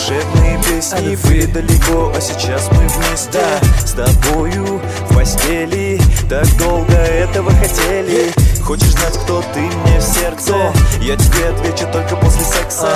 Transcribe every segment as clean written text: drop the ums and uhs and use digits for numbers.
душевные песни. Были далеко, а сейчас мы вместе, с тобою в постели. Так долго этого хотели. Хочешь знать, кто ты мне в сердце? Я тебе отвечу только после секса.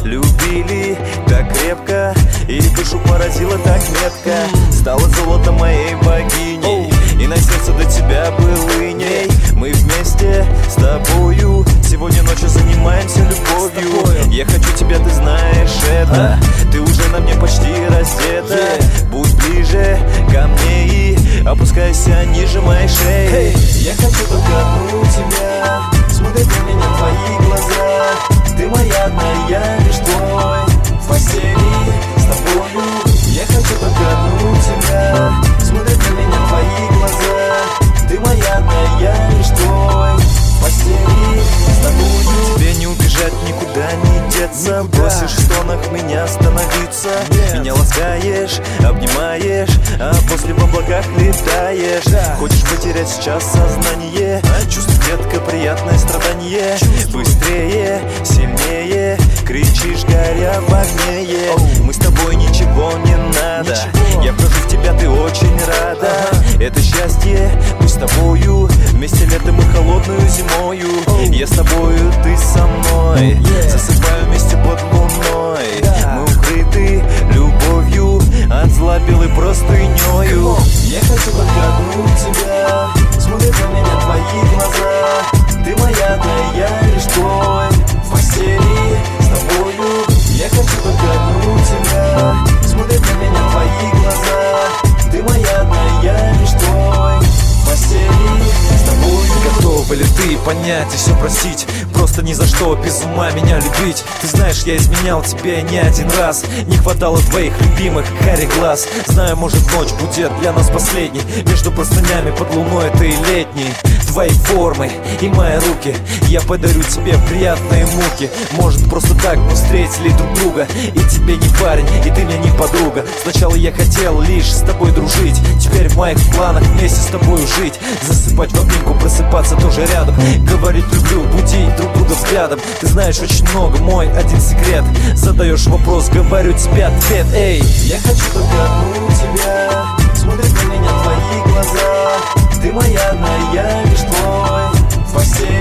Любили так крепко, и душу поразило так метко. Стала золотом моей богиней, и на сердце до тебя был иней. Мы вместе с тобою сегодня ночью занимаемся любовью. Я хочу тебя, ты знаешь это. Ты уже на мне почти раздета. Будь ближе ко мне и опускайся ниже моей шеи. Я хочу только одну тебя, смотрят на меня твои глаза. Ты моя одна, я лишь твой, в постели с тобою. Я хочу только одну тебя, смотрят на меня твои глаза. Ты моя одна, я лишь твой, в постели с тобою. Тебе не убежать, никуда не деться. Просишь в стонах меня остановиться. Меня ласкаешь, обнимаешь, а после в облаках летаешь. Хочешь потерять сейчас сознание? Чувство, детка, приятное страдание. Быстрее, сильнее, кричишь, горя в огне. Мы с тобой, ничего не надо. Я вхожу в тебя, ты очень рада. Это счастье, пусть с тобою вместе летом и холодную зимою. Я с тобою, ты со мной, засыпаю вместе под луной. Мы укрыты любовью, от зла белой простынёю. Я хочу только одну тебя, смотрят на меня твои глаза. Ты моя одна, я лишь твой, в постели с тобою. Я хочу только одну тебя, смотрят на меня твои глаза. Ты моя одна, я лишь твой, в постели с тобою. Готова ли ты понять и все простить? Просто ни за что без ума меня любить. Ты знаешь, я изменял тебе не один раз. Не хватало твоих любимых карих глаз. Знаю, может, ночь будет для нас последней. Между простынями под луной этой летней. Твои формы и мои руки, я подарю тебе приятные муки. Может, просто так мы встретили друг друга. И тебе не парень, и ты мне не подруга. Сначала я хотел лишь с тобой дружить. Теперь в моих планах вместе с тобой жить. Засыпать в обнимку, просыпаться тоже рядом. Говорить люблю, будить друг друга взглядом. Ты знаешь очень много, мой один секрет. Задаешь вопрос, говорю тебе ответ. Эй, я хочу только одну тебя, смотрят на меня твои глаза. Ты моя одна, я лишь твой, в постели